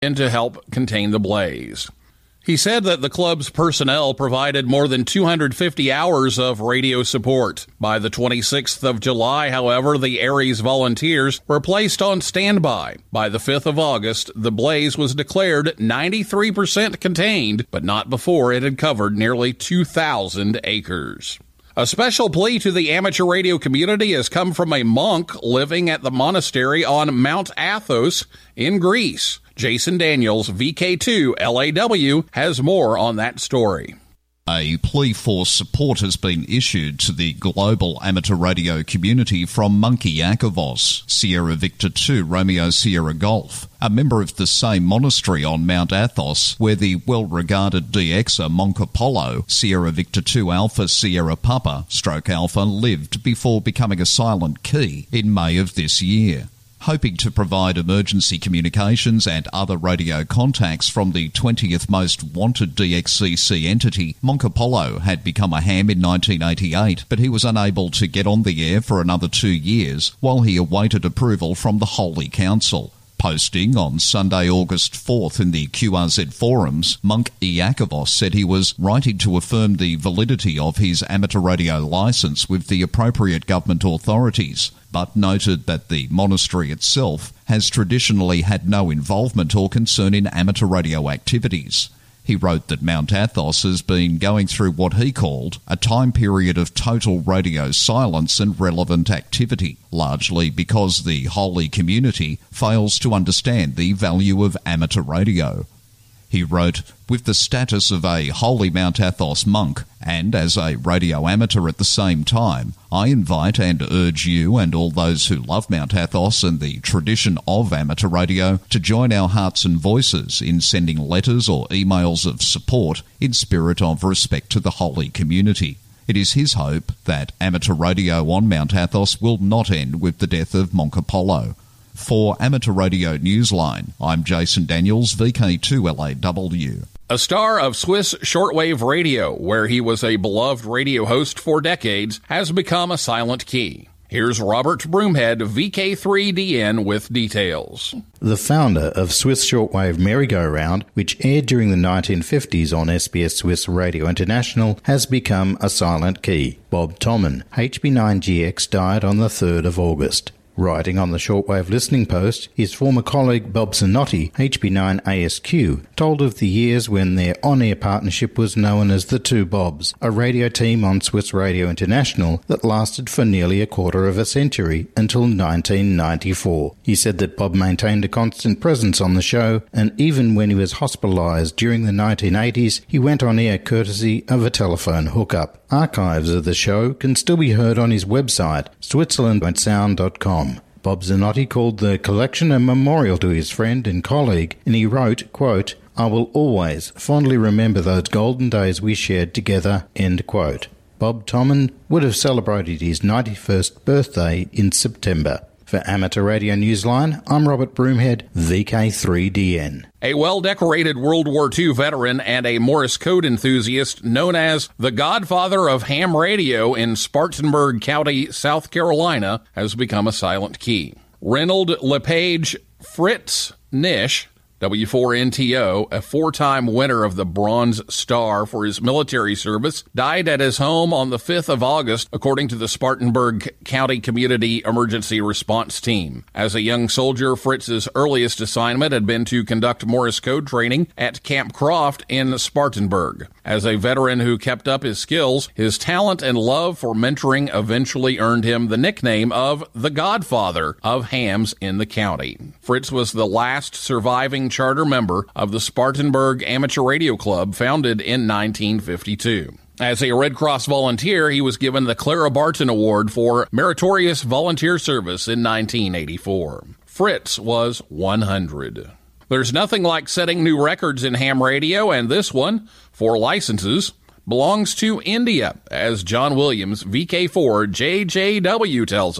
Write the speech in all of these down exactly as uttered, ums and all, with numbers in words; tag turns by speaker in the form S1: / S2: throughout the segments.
S1: in to help contain the blaze. He said that the club's personnel provided more than two hundred fifty hours of radio support. By the twenty-sixth of July, however, the Aries volunteers were placed on standby. By the fifth of August, the blaze was declared ninety-three percent contained, but not before it had covered nearly two thousand acres. A special plea to the amateur radio community has come from a monk living at the monastery on Mount Athos in Greece. Jason Daniels, V K two L A W, has more on that story.
S2: A plea for support has been issued to the global amateur radio community from Monkey Yakavos, Sierra Victor two, Romeo Sierra Golf, a member of the same monastery on Mount Athos, where the well-regarded D Xer Monk Apollo, Sierra Victor two Alpha Sierra Papa, stroke Alpha, lived before becoming a silent key in May of this year. Hoping to provide emergency communications and other radio contacts from the twentieth most wanted D X C C entity, Monk Apollo had become a ham in nineteen eighty-eight, but he was unable to get on the air for another two years while he awaited approval from the Holy Council. Posting on Sunday, August fourth in the Q R Z forums, Monk Iakavos said he was writing to affirm the validity of his amateur radio licence with the appropriate government authorities, but noted that the monastery itself has traditionally had no involvement or concern in amateur radio activities. He wrote that Mount Athos has been going through what he called a time period of total radio silence and relevant activity, largely because the holy community fails to understand the value of amateur radio. He wrote, with the status of a holy Mount Athos monk, and as a radio amateur at the same time, I invite and urge you and all those who love Mount Athos and the tradition of amateur radio to join our hearts and voices in sending letters or emails of support in spirit of respect to the holy community. It is his hope that amateur radio on Mount Athos will not end with the death of Monk Apollo. For Amateur Radio Newsline, I'm Jason Daniels, V K two L A W.
S1: A star of Swiss shortwave radio, where he was a beloved radio host for decades, has become a silent key. Here's Robert Broomhead, V K three D N, with details.
S3: The founder of Swiss Shortwave Merry-Go-Round, which aired during the nineteen fifties on S B S Swiss Radio International, has become a silent key. Bob Tommen, H B nine G X, died on the third of August. Writing on the Shortwave Listening Post, his former colleague Bob Zanotti, H B nine A S Q, told of the years when their on-air partnership was known as the Two Bobs, a radio team on Swiss Radio International that lasted for nearly a quarter of a century until nineteen ninety-four. He said that Bob maintained a constant presence on the show, and even when he was hospitalised during the nineteen eighties, he went on air courtesy of a telephone hookup. Archives of the show can still be heard on his website, switzerland sound dot com. Bob Zanotti called the collection a memorial to his friend and colleague, and he wrote, quote, I will always fondly remember those golden days we shared together, end quote. Bob Tommen would have celebrated his ninety-first birthday in September. For Amateur Radio Newsline, I'm Robert Broomhead, V K three D N.
S1: A well-decorated World War Two veteran and a Morse code enthusiast known as the godfather of ham radio in Spartanburg County, South Carolina, has become a silent key. Reynold LePage Fritz Nish, W four N T O, a four-time winner of the Bronze Star for his military service, died at his home on the fifth of August, according to the Spartanburg County Community Emergency Response Team. As a young soldier, Fritz's earliest assignment had been to conduct Morse code training at Camp Croft in Spartanburg. As a veteran who kept up his skills, his talent and love for mentoring eventually earned him the nickname of the Godfather of hams in the county. Fritz was the last surviving charter member of the Spartanburg Amateur Radio Club, founded in nineteen fifty-two. As a Red Cross volunteer, he was given the Clara Barton Award for Meritorious Volunteer Service in nineteen eighty-four. Fritz was one hundred. There's nothing like setting new records in ham radio, and this one, for licenses, belongs to India, as John Williams, V K four J J W, tells us.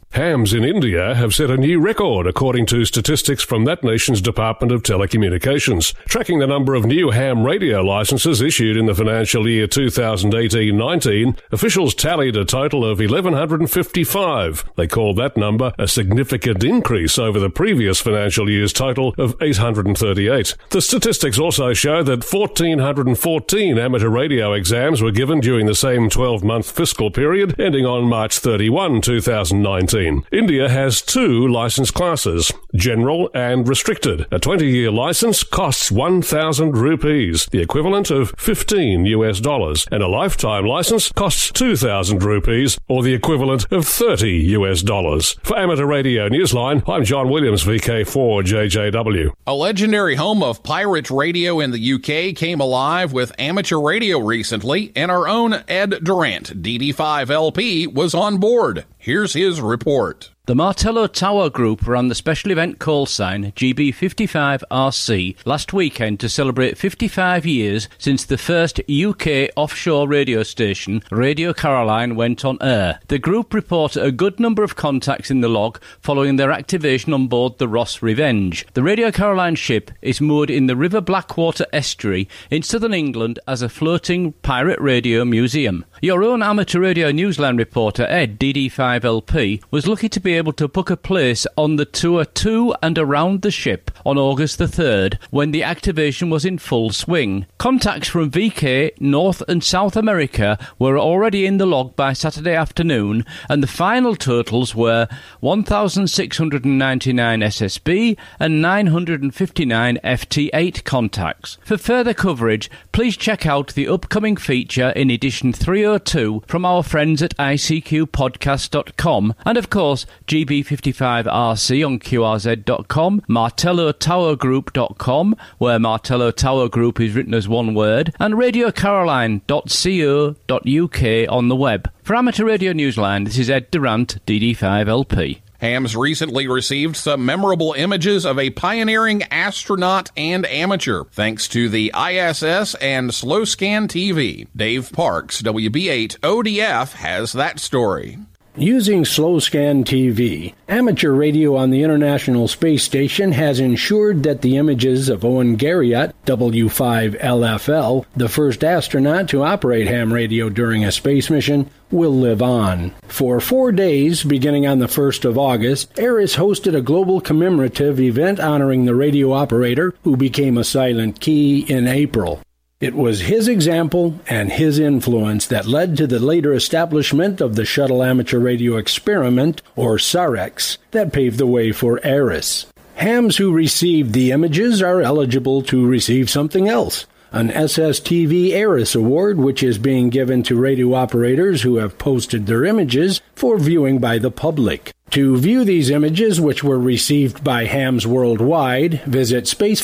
S4: Hams in India have set a new record, according to statistics from that nation's Department of Telecommunications. Tracking the number of new ham radio licenses issued in the financial year twenty eighteen nineteen, officials tallied a total of eleven fifty-five. They called that number a significant increase over the previous financial year's total of eight hundred thirty-eight. The statistics also show that one thousand four hundred fourteen amateur radio exams were given during the same twelve-month fiscal period, ending on March thirty-first, two thousand nineteen. India has two license classes, general and restricted. A twenty-year license costs one thousand rupees, the equivalent of fifteen US dollars, and a lifetime license costs two thousand rupees, or the equivalent of thirty US dollars. For Amateur Radio Newsline, I'm John Williams, V K four J J W.
S1: A legendary home of pirate radio in the U K came alive with amateur radio recently, and our own Ed Durant, D D five L P, was on board. Here's his report.
S5: The Martello Tower Group ran the special event call sign G B fifty-five R C last weekend to celebrate fifty-five years since the first U K offshore radio station, Radio Caroline, went on air. The group reported a good number of contacts in the log following their activation on board the Ross Revenge. The Radio Caroline ship is moored in the River Blackwater estuary in southern England as a floating pirate radio museum. Your own Amateur Radio Newsline reporter Ed, D D five L P, was lucky to be able to book a place on the tour to and around the ship on August the third, when the activation was in full swing. Contacts from V K, North and South America were already in the log by Saturday afternoon, and the final totals were one thousand six hundred ninety-nine S S B and nine hundred fifty-nine F T eight contacts. For further coverage, please check out the upcoming feature in edition three oh two from our friends at I C Q podcast dot com, and of course G B fifty-five R C on Q R Z dot com, Martello Tower Group dot com, where Martello Tower Group is written as one word, and radio caroline dot co dot U K on the web. For Amateur Radio Newsline, this is Ed Durant, D D five L P.
S1: Hams recently received some memorable images of a pioneering astronaut and amateur, thanks to the I S S and Slow Scan T V. Dave Parks, W B eight O D F, has that story.
S6: Using Slow Scan T V, amateur radio on the International Space Station has ensured that the images of Owen Garriott, W five L F L, the first astronaut to operate ham radio during a space mission, will live on. For four days, beginning on the first of August, ARISS hosted a global commemorative event honoring the radio operator who became a silent key in April. It was his example and his influence that led to the later establishment of the Shuttle Amateur Radio Experiment, or SAREX, that paved the way for ARISS. Hams who received the images are eligible to receive something else, an S S T V ARISS Award, which is being given to radio operators who have posted their images for viewing by the public. To view these images, which were received by hams worldwide, visit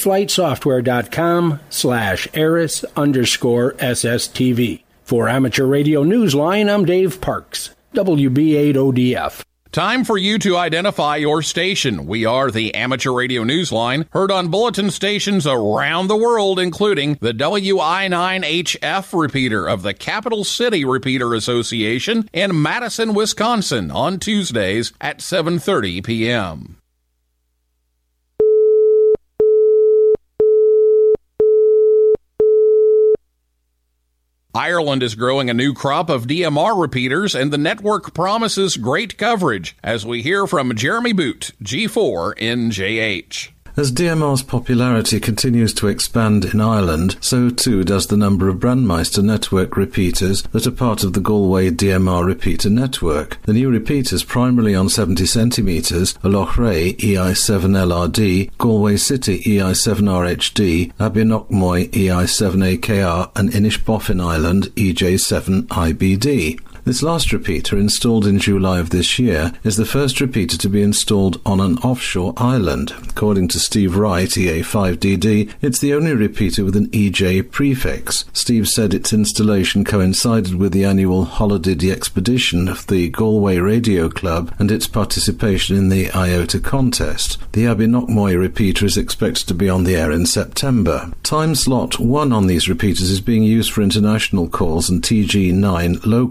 S6: spaceflightsoftware.com slash ARISS underscore SSTV. For Amateur Radio Newsline, I'm Dave Parks, W B eight O D F.
S1: Time for you to identify your station. We are the Amateur Radio Newsline, heard on bulletin stations around the world, including the W I nine H F repeater of the Capital City Repeater Association in Madison, Wisconsin, on Tuesdays at seven thirty p.m. Ireland is growing a new crop of D M R repeaters, and the network promises great coverage, as we hear from Jeremy Boot, G four N J H.
S7: As D M R's popularity continues to expand in Ireland, so too does the number of Brandmeister network repeaters that are part of the Galway D M R repeater network. The new repeaters, primarily on seventy centimetres, are Loughrea E I seven L R D, Galway City E I seven R H D, Abbeynockmoy E I seven A K R, and Inishbofin Island E J seven I B D. This last repeater, installed in July of this year, is the first repeater to be installed on an offshore island. According to Steve Wright, E A five D D, it's the only repeater with an E J prefix. Steve said its installation coincided with the annual Holiday expedition of the Galway Radio Club and its participation in the I O T A contest. The Abbeynockmoy repeater is expected to be on the air in September. Time slot one on these repeaters is being used for international calls and T G nine local.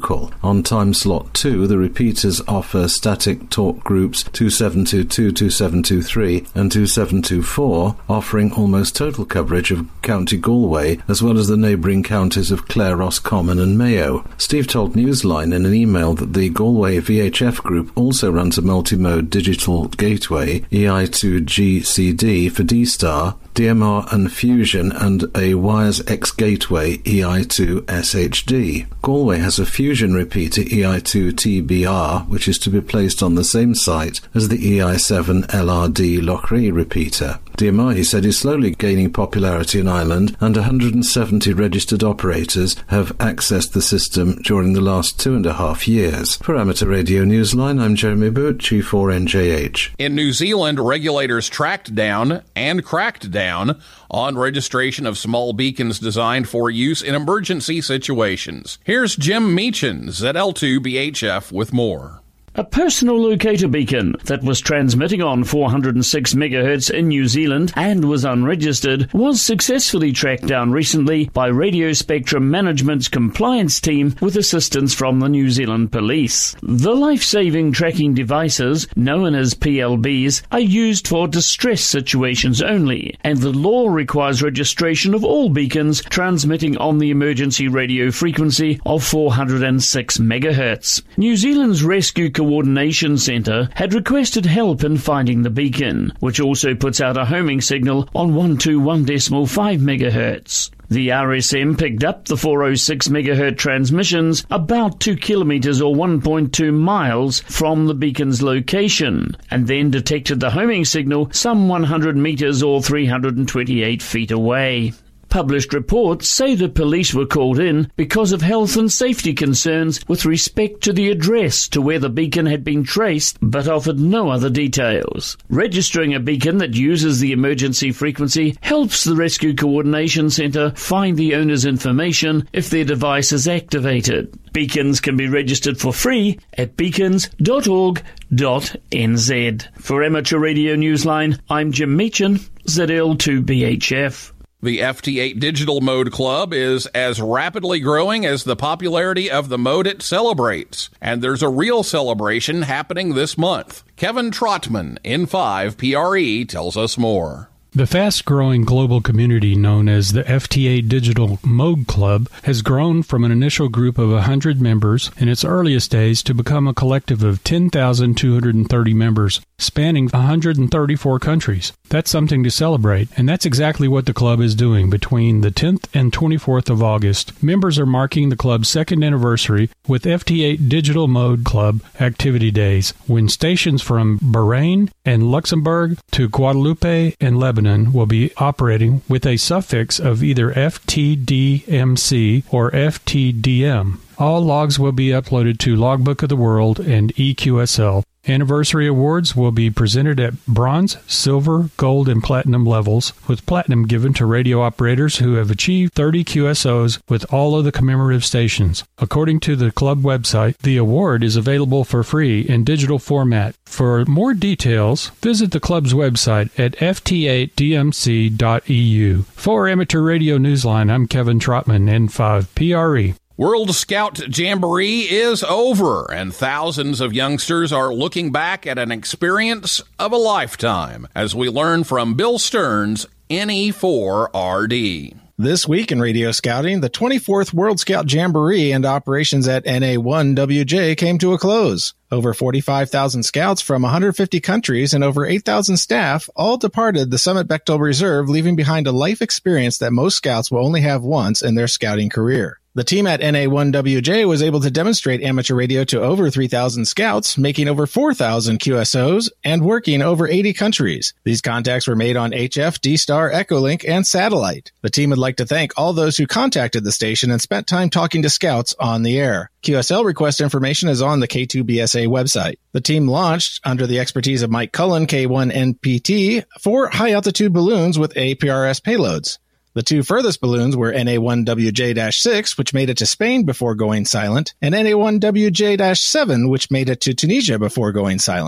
S7: On time slot two, the repeaters offer static talk groups two seven two two, two seven two three and two seven two four, offering almost total coverage of County Galway, as well as the neighbouring counties of Clare, Roscommon and Mayo. Steve told Newsline in an email that the Galway V H F group also runs a multi-mode digital gateway, E I two G C D for D-Star, D M R and Fusion, and a Wires X gateway, E I two S H D. Galway has a Fusion repeater, E I two T B R, which is to be placed on the same site as the E I seven L R D Loughrea repeater. D M R, he said, is slowly gaining popularity in Ireland, and one hundred seventy registered operators have accessed the system during the last two and a half years. For Amateur Radio Newsline, I'm Jeremy Boot, G four N J H.
S1: In New Zealand, regulators tracked down and cracked down on registration of small beacons designed for use in emergency situations. Here's Jim Meechan, Z L two B H F, with more.
S8: A personal locator beacon that was transmitting on four hundred six megahertz in New Zealand and was unregistered was successfully tracked down recently by Radio Spectrum Management's compliance team with assistance from the New Zealand Police. The life-saving tracking devices, known as P L Bs, are used for distress situations only, and the law requires registration of all beacons transmitting on the emergency radio frequency of four hundred six megahertz. New Zealand's Rescue Coordination Centre had requested help in finding the beacon, which also puts out a homing signal on one twenty-one point five megahertz. The R S M picked up the four oh six megahertz transmissions about two kilometres or one point two miles from the beacon's location, and then detected the homing signal some one hundred metres or three hundred twenty-eight feet away. Published reports say the police were called in because of health and safety concerns with respect to the address to where the beacon had been traced, but offered no other details. Registering a beacon that uses the emergency frequency helps the Rescue Coordination Centre find the owner's information if their device is activated. Beacons can be registered for free at beacons dot org dot n z. For Amateur Radio Newsline, I'm Jim Meechan, Z L two B H F.
S1: The F T eight Digital Mode Club is as rapidly growing as the popularity of the mode it celebrates, and there's a real celebration happening this month. Kevin Trotman, N five P R E, tells us more.
S9: The fast-growing global community known as the F T eight Digital Mode Club has grown from an initial group of one hundred members in its earliest days to become a collective of ten thousand two hundred thirty members, spanning one hundred thirty-four countries. That's something to celebrate, and that's exactly what the club is doing. Between the tenth and twenty-fourth of August, members are marking the club's second anniversary with F T eight Digital Mode Club Activity Days, when stations from Bahrain and Luxembourg to Guadeloupe and Lebanon will be operating with a suffix of either F T D M C or F T D M. All logs will be uploaded to Logbook of the World and E Q S L. Anniversary awards will be presented at bronze, silver, gold, and platinum levels, with platinum given to radio operators who have achieved thirty Q S Os with all of the commemorative stations. According to the club website, the award is available for free in digital format. For more details, visit the club's website at f t eight d m c dot e u. For Amateur Radio Newsline, I'm Kevin Trotman, N five P R E.
S1: World Scout Jamboree is over, and thousands of youngsters are looking back at an experience of a lifetime, as we learn from Bill Stearns, N E four R D.
S10: This week in Radio Scouting, the twenty-fourth World Scout Jamboree and operations at N A one W J came to a close. Over forty-five thousand scouts from one hundred fifty countries and over eight thousand staff all departed the Summit Bechtel Reserve, leaving behind a life experience that most scouts will only have once in their scouting career. The team at N A one W J was able to demonstrate amateur radio to over three thousand scouts, making over four thousand Q S Os, and working over eighty countries. These contacts were made on H F, D-Star, Echolink, and satellite. The team would like to thank all those who contacted the station and spent time talking to scouts on the air. Q S L request information is on the K two B S A website. The team launched under the expertise of Mike Cullen, K one N P T, four high-altitude balloons with A P R S payloads. The two furthest balloons were N A one W J six, which made it to Spain before going silent, and N A one W J seven, which made it to Tunisia before going silent.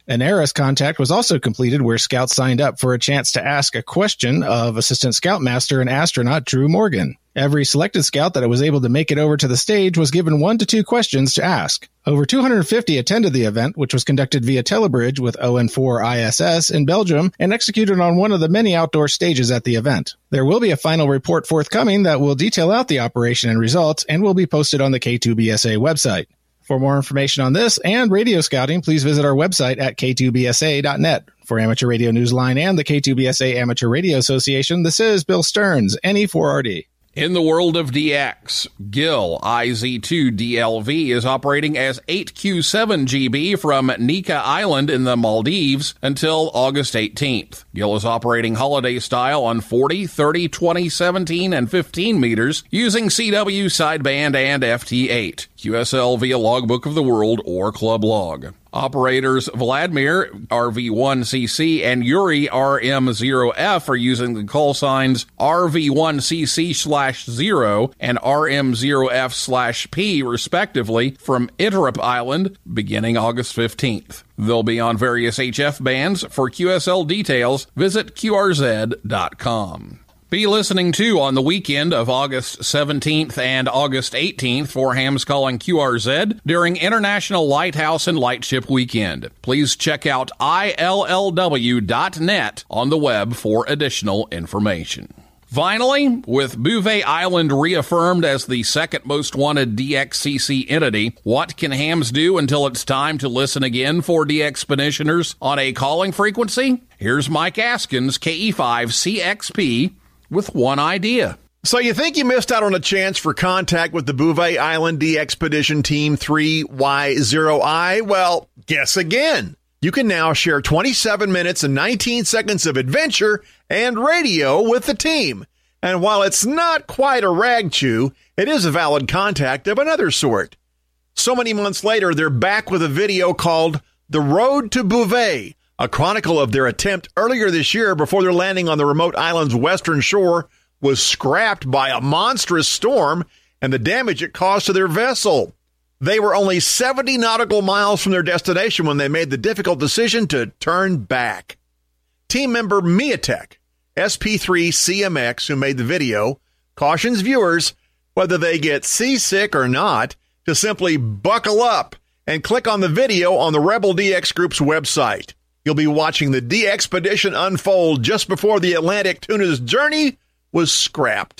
S10: An A R I S contact was also completed where scouts signed up for a chance to ask a question of Assistant Scoutmaster and astronaut Drew Morgan. Every selected scout that was able to make it over to the stage was given one to two questions to ask. Over two hundred fifty attended the event, which was conducted via Telebridge with O N four I S S in Belgium and executed on one of the many outdoor stages at the event. There will be a final report forthcoming that will detail out the operation and results and will be posted on the K two B S A website. For more information on this and radio scouting, please visit our website at K two B S A dot net. For Amateur Radio Newsline and the K two B S A Amateur Radio Association, this is Bill Stearns, N E four R D.
S1: In the world of D X, Gill I Z two D L V is operating as eight Q seven G B from Nika Island in the Maldives until August eighteenth. Gill is operating holiday style on forty, thirty, twenty, seventeen, and fifteen meters using C W sideband and F T eight, Q S L via Logbook of the World or Club Log. Operators Vladimir R V one C C and Yuri R M zero F are using the call signs R V one C C slash zero and R M zero F slash P respectively from Iterup Island beginning August fifteenth. They'll be on various H F bands. For Q S L details, visit Q R Z dot com. Be listening to on the weekend of August seventeenth and August eighteenth for Hams Calling Q R Z during International Lighthouse and Lightship Weekend. Please check out I L L W dot net on the web for additional information. Finally, with Bouvet Island reaffirmed as the second most wanted D X C C entity, what can hams do until it's time to listen again for DXpeditioners on a calling frequency? Here's Mike Askins, K E five C X P, with one idea.
S11: So you think you missed out on a chance for contact with the Bouvet Island DXpedition Team three Y zero I? Well, guess again. You can now share twenty-seven minutes and nineteen seconds of adventure and radio with the team. And while it's not quite a rag chew, it is a valid contact of another sort. So many months later, they're back with a video called The Road to Bouvet, a chronicle of their attempt earlier this year before their landing on the remote island's western shore was scrapped by a monstrous storm and the damage it caused to their vessel. They were only seventy nautical miles from their destination when they made the difficult decision to turn back. Team member Miatek, S P three C M X, who made the video, cautions viewers, whether they get seasick or not, to simply buckle up and click on the video on the Rebel D X Group's website. You'll be watching the DXpedition unfold just before the Atlantic tuna's journey was scrapped.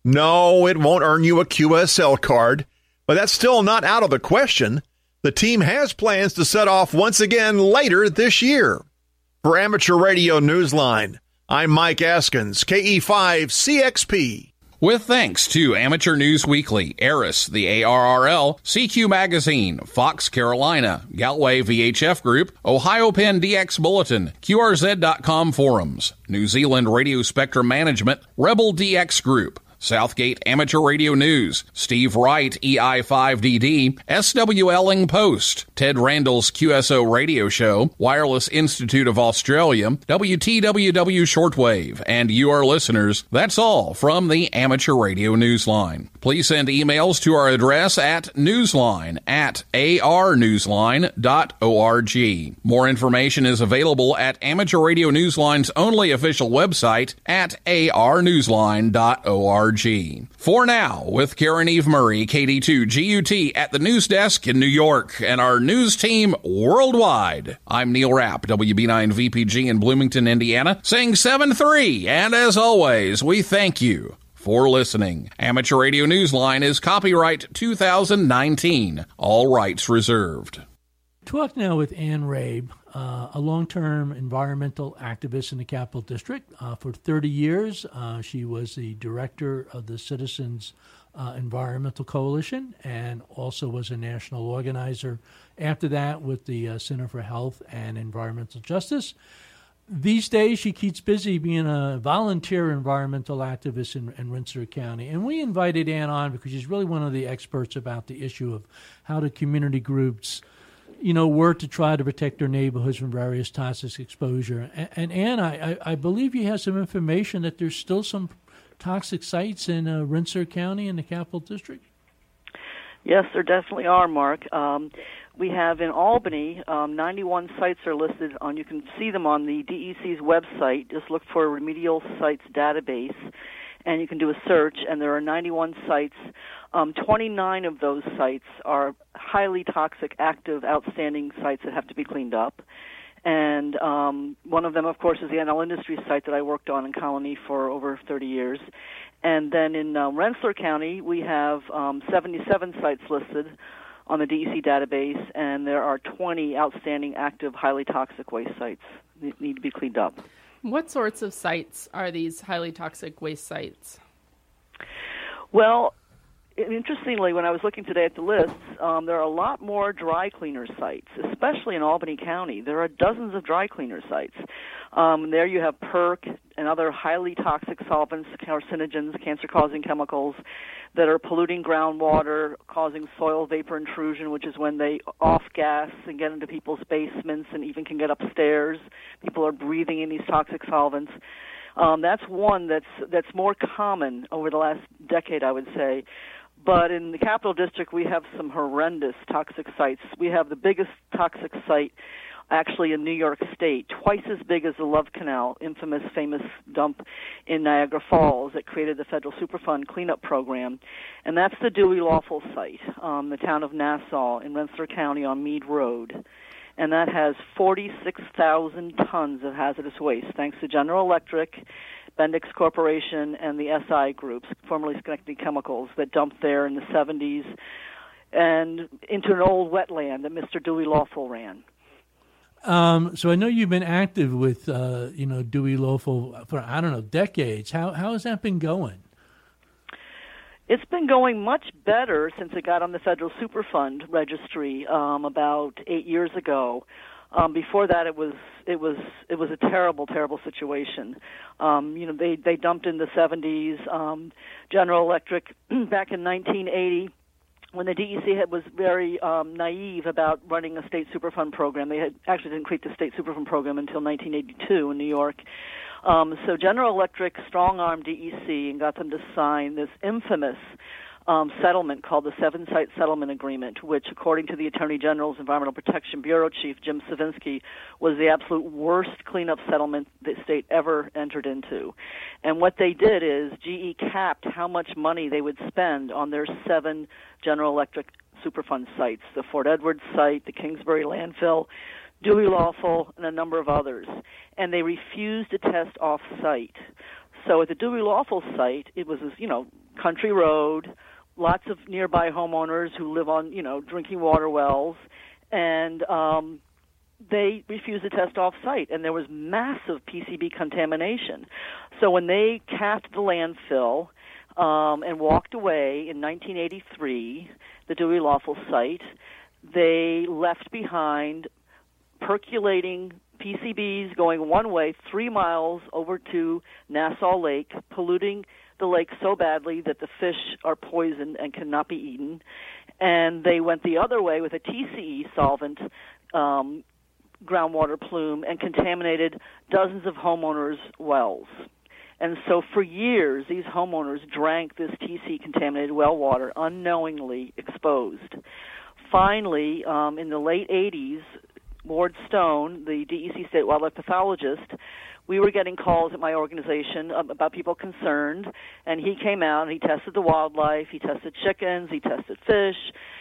S11: No, it won't earn you a Q S L card, but that's still not out of the question. The team has plans to set off once again later this year. For Amateur Radio Newsline, I'm Mike Askins, K E five C X P.
S1: With thanks to Amateur News Weekly, A R I S, the A R R L, C Q Magazine, Fox Carolina, Galway V H F Group, Ohio Penn D X Bulletin, Q R Z dot com Forums, New Zealand Radio Spectrum Management, Rebel D X Group, Southgate Amateur Radio News, Steve Wright E I five D D, S W Elling Post, Ted Randall's Q S O Radio Show, Wireless Institute of Australia, W T W W Shortwave, and you, our listeners. That's all from the Amateur Radio Newsline. Please send emails to our address at newsline at a r newsline dot org. More information is available at Amateur Radio Newsline's only official website at a r newsline dot org. For now, with Karen Eve Murray, K D two G U T at the news desk in New York and our news team worldwide, I'm Neil Rapp, W B nine V P G in Bloomington, Indiana, saying seven three, and as always, we thank you for listening. Amateur Radio Newsline is copyright two thousand nineteen, all rights reserved.
S12: Talk now with Ann Rabe, uh, a long-term environmental activist in the Capital District. Uh, for thirty years, uh, she was the director of the Citizens uh, Environmental Coalition and also was a national organizer after that with the uh, Center for Health and Environmental Justice. These days, she keeps busy being a volunteer environmental activist in, in Rensselaer County. And we invited Ann on because she's really one of the experts about the issue of how the community groups you know, work to try to protect their neighborhoods from various toxic exposure. And, and Ann, I, I believe you have some information that there's still some toxic sites in uh, Rensselaer County in the Capital District?
S13: Yes, there definitely are, Mark. Um, we have in Albany, um, ninety-one sites are listed on, you can see them on the D E C's website. Just look for Remedial Sites Database, and you can do a search, and there are ninety-one sites. Um, twenty-nine of those sites are highly toxic, active, outstanding sites that have to be cleaned up. And um, one of them, of course, is the N L Industries site that I worked on in Colony for over thirty years. And then in uh, Rensselaer County, we have um, seventy-seven sites listed on the D E C database, and there are twenty outstanding, active, highly toxic waste sites that need to be cleaned up.
S14: What sorts of sites are these highly toxic waste sites?
S13: Well, interestingly, when I was looking today at the lists, um, there are a lot more dry cleaner sites, especially in Albany County. There are dozens of dry cleaner sites. Um, there you have PERC and other highly toxic solvents, carcinogens, cancer-causing chemicals that are polluting groundwater, causing soil vapor intrusion, which is when they off-gas and get into people's basements and even can get upstairs. People are breathing in these toxic solvents. Um, that's one that's that's more common over the last decade, I would say. But in the Capital District, we have some horrendous toxic sites. We have the biggest toxic site actually in New York State, twice as big as the Love Canal, infamous, famous dump in Niagara Falls that created the Federal Superfund cleanup program. And that's the Dewey Lawful site, um, the town of Nassau in Rensselaer County on Meade Road. And that has forty-six thousand tons of hazardous waste, thanks to General Electric, Bendix Corporation, and the S I groups, formerly Schenectady Chemicals, that dumped there in the seventies and into an old wetland that Mister Dewey Lawful ran.
S12: Um, so I know you've been active with, uh, you know, Dewey Lawful for, I don't know, decades. How how has that been going?
S13: It's been going much better since it got on the Federal Superfund registry um, about eight years ago. Um, before that, it was it was it was a terrible, terrible situation. Um, you know, they they dumped in the seventies. Um, General Electric back in nineteen eighty, when the D E C had, was very um, naive about running a state Superfund program. They had actually didn't create the state Superfund program until nineteen eighty-two in New York. Um, so General Electric strong-armed D E C and got them to sign this infamous um, settlement called the Seven-Site Settlement Agreement, which, according to the Attorney General's Environmental Protection Bureau Chief, Jim Savinsky, was the absolute worst cleanup settlement the state ever entered into. And what they did is G E capped how much money they would spend on their seven General Electric Superfund sites, the Fort Edward site, the Kingsbury landfill, Dewey Lawful, and a number of others. And they refused to test off-site. So at the Dewey Lawful site, it was, you know, country road, lots of nearby homeowners who live on, you know, drinking water wells, and um, they refused to test off-site, and there was massive P C B contamination. So when they capped the landfill um, and walked away in nineteen eighty-three, the Dewey Lawful site, they left behind percolating P C Bs going one way three miles over to Nassau Lake, polluting the lake so badly that the fish are poisoned and cannot be eaten. And they went the other way with a T C E solvent um, groundwater plume and contaminated dozens of homeowners' wells. And so for years, these homeowners drank this T C E-contaminated well water, unknowingly exposed. Finally, um, in the late eighties, Ward Stone, the D E C state wildlife pathologist, we were getting calls at my organization about people concerned, and he came out and he tested the wildlife, he tested chickens, he tested fish,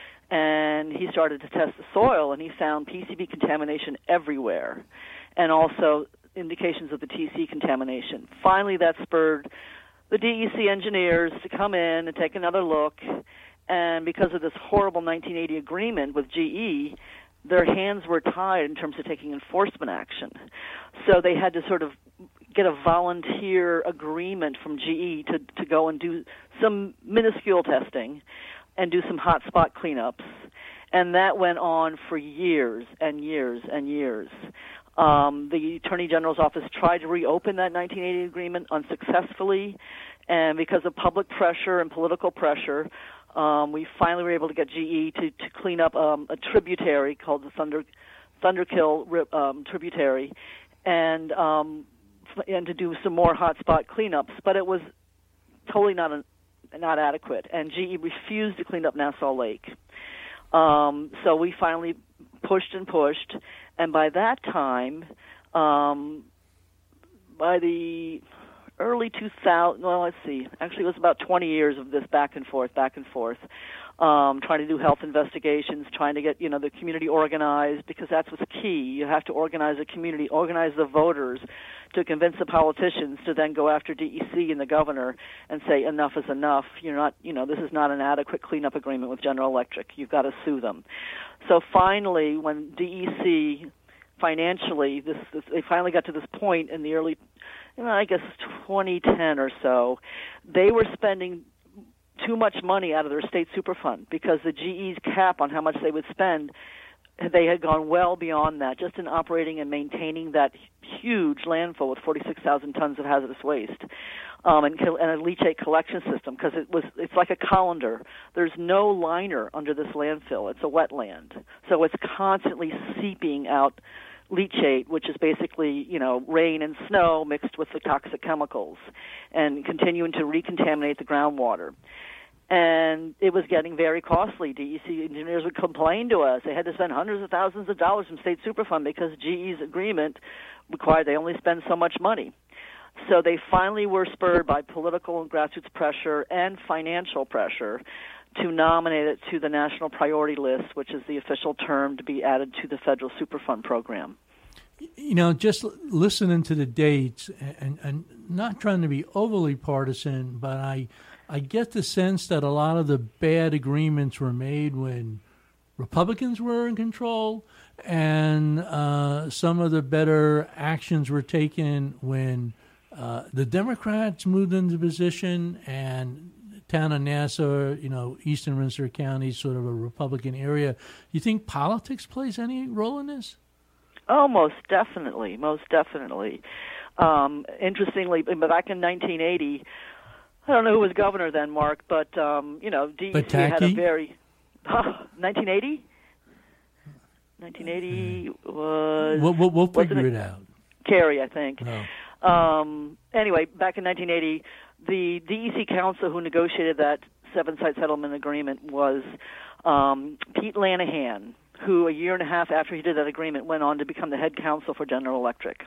S13: and he started to test the soil, and he found P C B contamination everywhere, and also indications of the T C contamination. Finally, that spurred the D E C engineers to come in and take another look, and because of this horrible nineteen eighty agreement with G E, their hands were tied in terms of taking enforcement action. So they had to sort of get a volunteer agreement from G E to, to go and do some minuscule testing and do some hotspot cleanups. And that went on for years and years and years. Um, the Attorney General's office tried to reopen that nineteen eighty agreement unsuccessfully, and because of public pressure and political pressure, Um, we finally were able to get G E to, to clean up um, a tributary called the Thunder Thunderkill um, tributary, and um, and to do some more hotspot cleanups. But it was totally not a, not adequate, and G E refused to clean up Nassau Lake. Um, so we finally pushed and pushed, and by that time, um, by the early two thousands, well, let's see, actually it was about twenty years of this back and forth, back and forth, um, trying to do health investigations, trying to get, you know, the community organized, because that's what's key. You have to organize the community, organize the voters to convince the politicians to then go after D E C and the governor and say enough is enough. You're not, you know, this is not an adequate cleanup agreement with General Electric. You've got to sue them. So finally, when D E C financially, this, this they finally got to this point in the early, you know, I guess twenty ten or so, they were spending too much money out of their state superfund because the G E's cap on how much they would spend, they had gone well beyond that, just in operating and maintaining that huge landfill with forty-six thousand tons of hazardous waste, um, and, and a leachate collection system, because it was it's like a colander. There's no liner under this landfill. It's a wetland, so it's constantly seeping out leachate, which is basically, you know, rain and snow mixed with the toxic chemicals, and continuing to recontaminate the groundwater. And it was getting very costly. D E C engineers would complain to us. They had to spend hundreds of thousands of dollars from state superfund because G E's agreement required they only spend so much money. So they finally were spurred by political and grassroots pressure and financial pressure to nominate it to the National Priority List, which is the official term to be added to the federal Superfund program.
S12: You know, just listening to the dates and, and not trying to be overly partisan, but I I get the sense that a lot of the bad agreements were made when Republicans were in control, and uh, some of the better actions were taken when uh, the Democrats moved into position, and town of Nassau, you know, eastern Rensselaer County, sort of a Republican area. You think politics plays any role in this?
S13: Oh, most definitely, most definitely. Um, interestingly, back in nineteen eighty, I don't know who was governor then, Mark, but, um, you know, D E C
S12: Pataki?
S13: had a very... Oh, nineteen eighty? nineteen eighty was...
S12: We'll, we'll, we'll figure it, it out.
S13: Kerry, I think.
S12: No.
S13: Um, anyway, back in nineteen eighty, the D E C council who negotiated that seven-site settlement agreement was um, Pete Lanahan, who a year and a half after he did that agreement went on to become the head counsel for General Electric.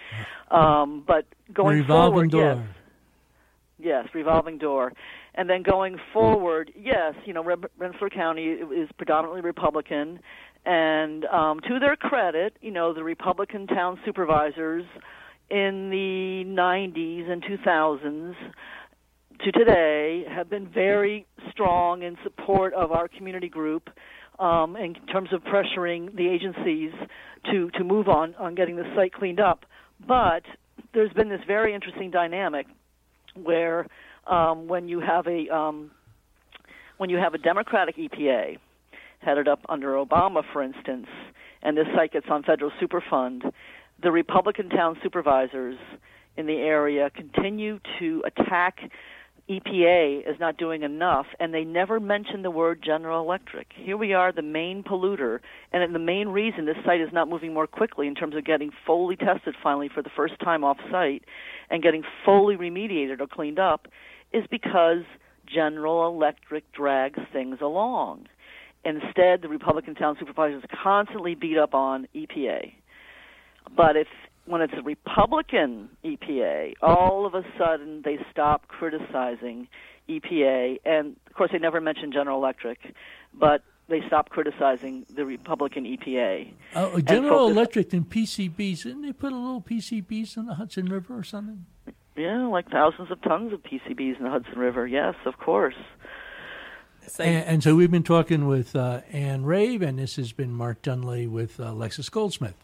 S13: Um, but going
S12: revolving
S13: forward,
S12: door.
S13: yes. Yes, revolving door. And then going forward, yes, you know, Rensselaer County is predominantly Republican. And um, to their credit, you know, the Republican town supervisors in the nineties and two thousands to today have been very strong in support of our community group um, in terms of pressuring the agencies to, to move on, on getting the site cleaned up. But there's been this very interesting dynamic where um, when you have a um, when you have a Democratic E P A headed up under Obama, for instance, and this site gets on federal Superfund, the Republican town supervisors in the area continue to attack E P A as not doing enough, and they never mention the word General Electric. Here we are, the main polluter, and the main reason this site is not moving more quickly in terms of getting fully tested finally for the first time off-site and getting fully remediated or cleaned up is because General Electric drags things along. Instead, the Republican town supervisors constantly beat up on E P A. But if when it's a Republican E P A, all of a sudden they stop criticizing E P A, and of course they never mention General Electric, but they stop criticizing the Republican E P A.
S12: Uh, General Electric and P C Bs, didn't they put a little P C Bs in the Hudson River or something?
S13: Yeah, like thousands of tons of P C Bs in the Hudson River, yes, of course.
S12: And, and so we've been talking with uh, Ann Rabe, and this has been Mark Dunley with uh, Lexus Goldsmith.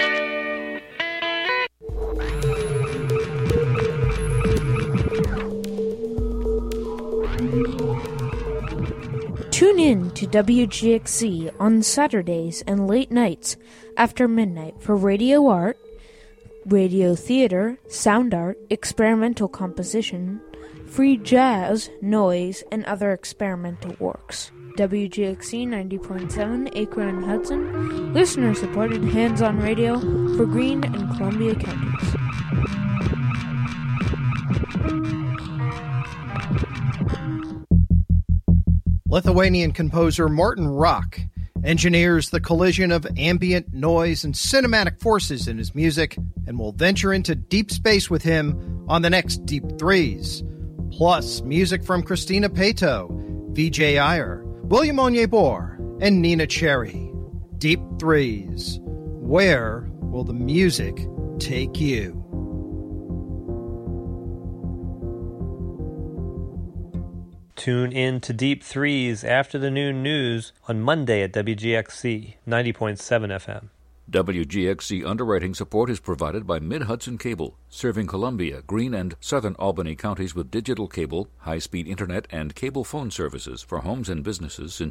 S15: Tune in to W G X C on Saturdays and late nights after midnight for radio art, radio theater, sound art, experimental composition, free jazz, noise, and other experimental works. W G X C ninety point seven Acre and Hudson, listener-supported hands-on radio for Greene and Columbia counties.
S16: Lithuanian composer Martin Rock engineers the collision of ambient noise and cinematic forces in his music, and we'll venture into deep space with him on the next Deep Threes. Plus, music from Christina Pato, Vijay Iyer, William Onyebor, and Nina Cherry. Deep Threes. Where will the music take you?
S17: Tune in to Deep Threes after the noon news on Monday at W G X C ninety point seven F M.
S18: W G X C underwriting support is provided by Mid-Hudson Cable, serving Columbia, Greene, and southern Albany counties with digital cable, high-speed internet, and cable phone services for homes and businesses since